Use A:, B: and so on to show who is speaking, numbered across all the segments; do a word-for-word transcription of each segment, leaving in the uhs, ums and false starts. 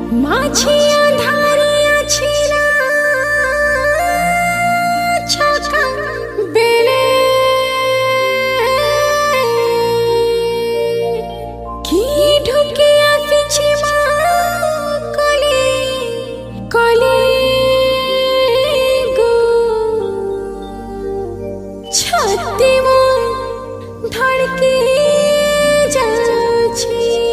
A: মাছিয়া ধারিয়া ছিলা ছকা বেলে কি ঢুকে আসিছি মা কলে কলে গো ছাতি মো ধড়কে যাচ্ছে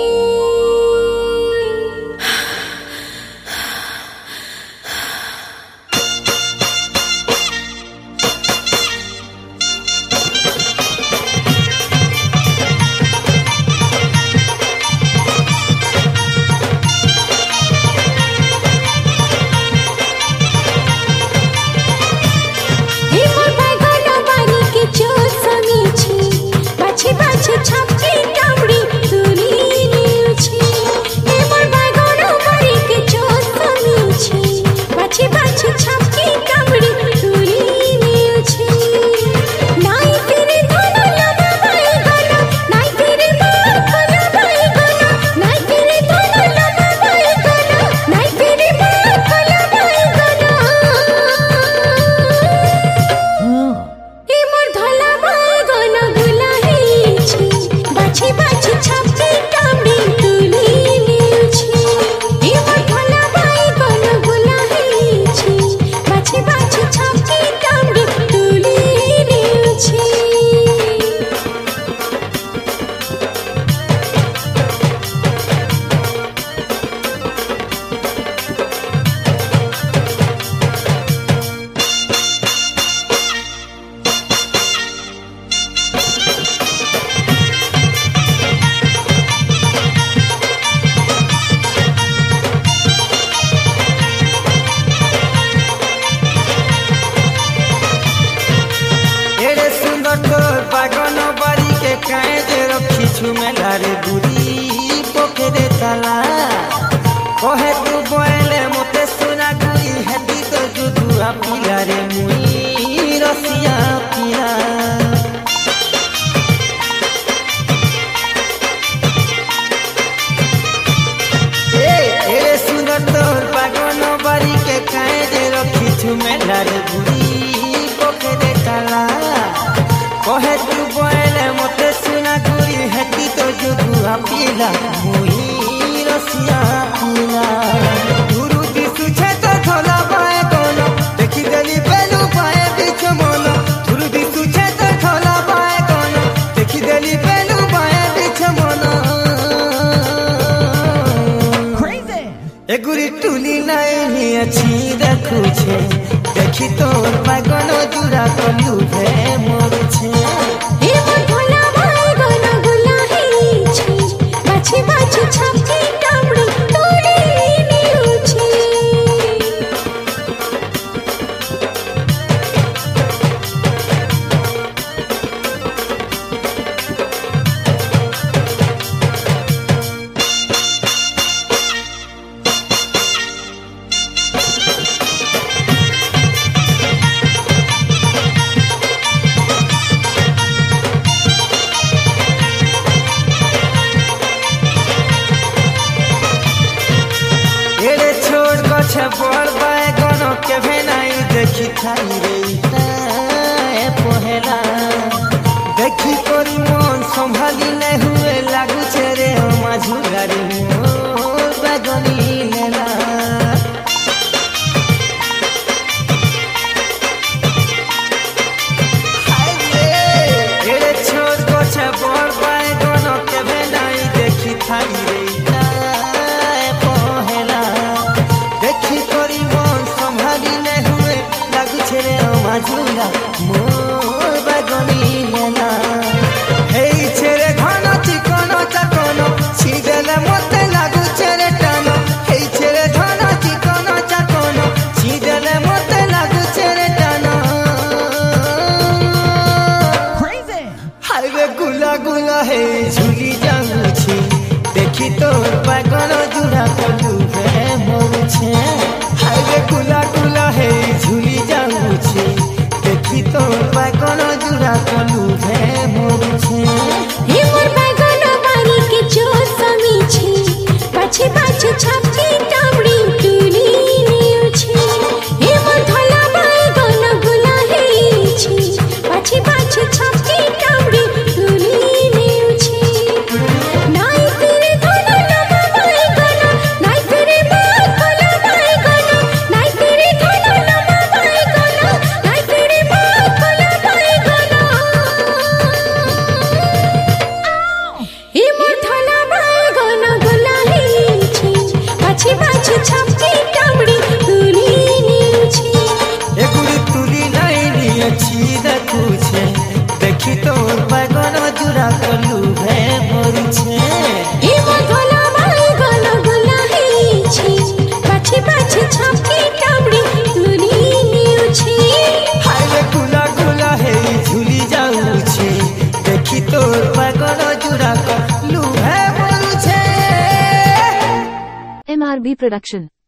B: मेलारे बुरी पोखरे ताला कहे तू बोले मते सुना गुरी हेती तो जुदुआ पिला रे मुई रसिया पिला ए एरे सुंदर तोर पागन बारी के काहे जे रखी छु मेलारे बुरी पोखरे ताला कहे तू बोले मते सुना गुरी हेती तो जुदुआ पिला मुई रसिया पिला गुरु दिसु छे तो थोला पाए कोनो देखि देली बेलु पाए बिच मन गुरु दिसु छे तो थोला पाए कोनो देखि देली बेलु पाए बिच मन क्रेजी ए गुरी टुली नाही अछि देखु छे देखि तोर पागल जुरा कलु भे मोर छे
A: ए मोर भोला भाई गना गुला हे छे बाछी बाछी छापी कामड़ी तोड़ी निउ छे
B: बड़ बैगन के भेनाई देखी खाई रे ए पहेला देखी कोरी मन संभाली नहीं हुए लागू छे रे माझुरा रे मोर बैगनी लेला हाय रे एरे छोड़ को छे बड़ बैगन के भेनाई देखी खाई रे झूला मोर बगनी लेना हे छेरे घन चिकन चकन छिदेले मते लागु छेरे टान हे छेरे घन चिकन चकन छिदेले मते लागु छेरे टान क्रेजी हाय रे गुला गुला हे झुली जाऊ छी देखि तोर बगन जुड़ा कलु भे मोर छे हाय रे गुला गुला हे झुली जाऊ छी देखी तो बैगन जुड़ा कलु भे मोर छे
A: हे मोर बैगन बारी के जो समी छे पाछे पाछे छापी
C: एम आर बी प्रोडक्शन।